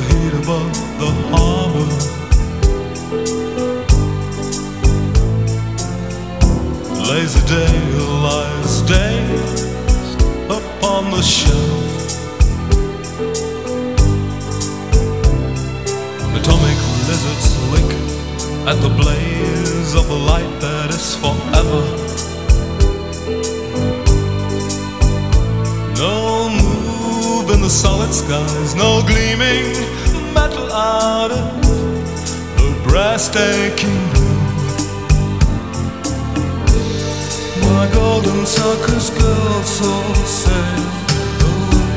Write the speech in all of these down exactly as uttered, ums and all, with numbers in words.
heat above the harbor. Lazy day lies dazed upon the shelf. Atomic lizards lick at the blaze of the light that is forever. No move in the solid skies, no gleaming metal out of the breathtaking blue. My golden circus girl soul sailed away.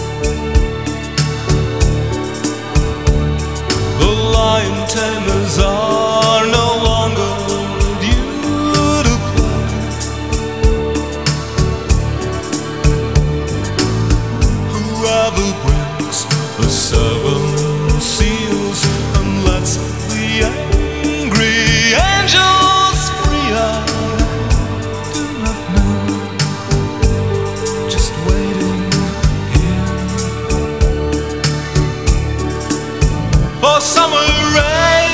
The lion tamers are no longer due to play. Whoever breaks the seven seals and lets the angry angels free, I do not know. Just waiting here for summer rain.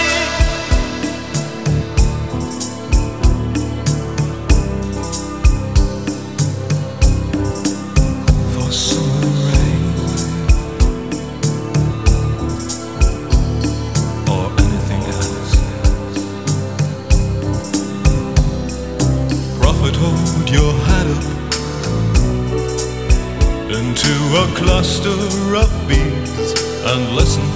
For summer rain or anything else. Prophet, hold your head up into a cluster of bees and listen.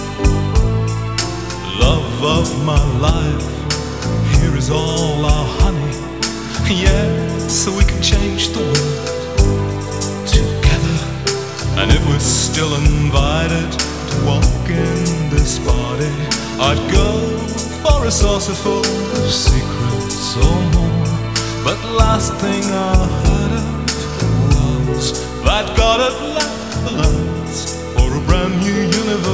Love of my life, here is all our honey. Yeah, so we can change the world together. And if we're still invited to walk in this party, I'd go for a saucerful of secrets or more. But last thing I heard of was that God had left the lands for a brand new universe.